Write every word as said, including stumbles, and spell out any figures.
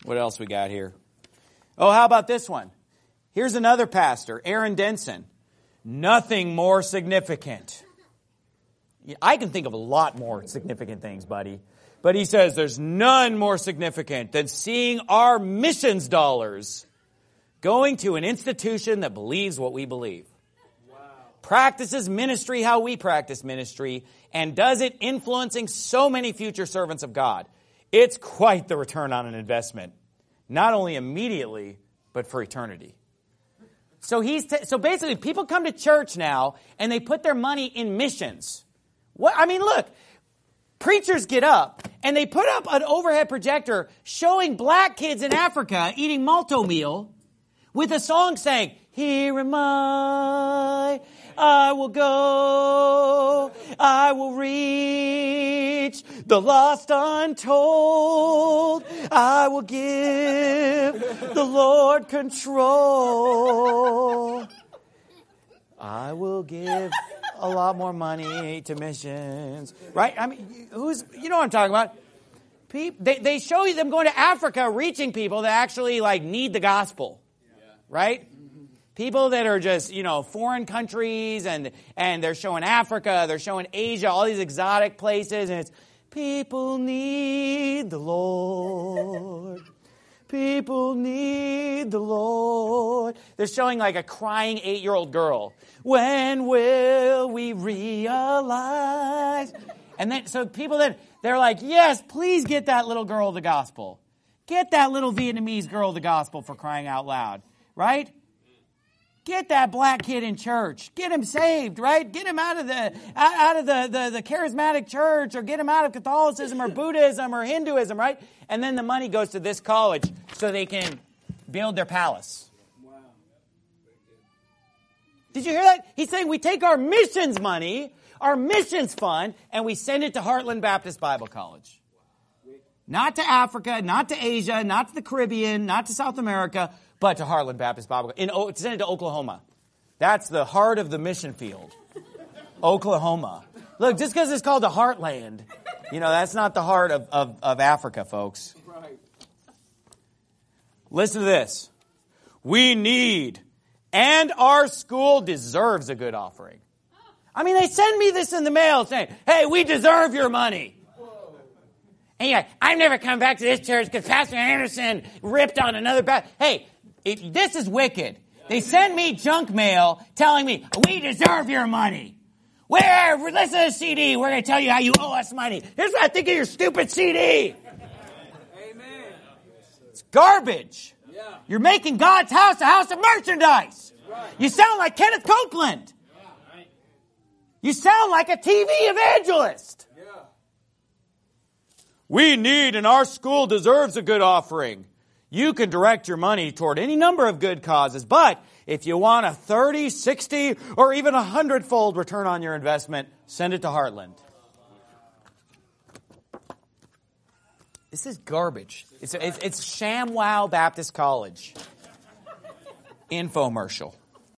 What else we got here? Oh, how about this one? Here's another pastor, Aaron Denson. Nothing more significant. I can think of a lot more significant things, buddy. But he says there's none more significant than seeing our missions dollars going to an institution that believes what we believe. Wow. Practices ministry how we practice ministry, and does it influencing so many future servants of God. It's quite the return on an investment. Not only immediately, but for eternity. So he's t- so basically people come to church now and they put their money in missions. What I mean, look, preachers get up and they put up an overhead projector showing black kids in Africa eating malto meal with a song saying, "Here am I, I will go, I will reach the lost untold, I will give the Lord control. I will give a lot more money to missions." Right? I mean, who's, you know what I'm talking about. People, they, they show you them going to Africa, reaching people that actually like need the gospel. Right? People that are just, you know, foreign countries, and and they're showing Africa, they're showing Asia, all these exotic places, and it's, people need the Lord. People need the Lord. They're showing like a crying eight-year-old girl. When will we realize? And then, so people that, they're like, yes, please get that little girl the gospel. Get that little Vietnamese girl the gospel, for crying out loud. Right? Get that black kid in church. Get him saved, right? Get him out of the out of the, the, the charismatic church, or get him out of Catholicism or Buddhism or Hinduism, right? And then the money goes to this college so they can build their palace. Wow. Did you hear that? He's saying we take our missions money, our missions fund, and we send it to Heartland Baptist Bible College. Not to Africa, not to Asia, not to the Caribbean, not to South America, but to Heartland Baptist Bible College. In, send it to Oklahoma. That's the heart of the mission field. Oklahoma. Look, just because it's called the Heartland, you know, that's not the heart of, of, of Africa, folks. Right. Listen to this. We need, and our school deserves, a good offering. I mean, they send me this in the mail saying, hey, we deserve your money. And you're like, I've never come back to this church because Pastor Anderson ripped on another pastor. Hey, if, this is wicked. They send me junk mail telling me, we deserve your money. Where? Listen to the C D. We're going to tell you how you owe us money. Here's what I think of your stupid C D. Amen. It's garbage. Yeah. You're making God's house a house of merchandise. Right. You sound like Kenneth Copeland. Yeah. You sound like a T V evangelist. Yeah. We need, and our school deserves, a good offering. You can direct your money toward any number of good causes, but if you want a thirty, sixty, or even a hundred-fold return on your investment, send it to Heartland. This is garbage. It's, it's, it's ShamWow Baptist College. Infomercial.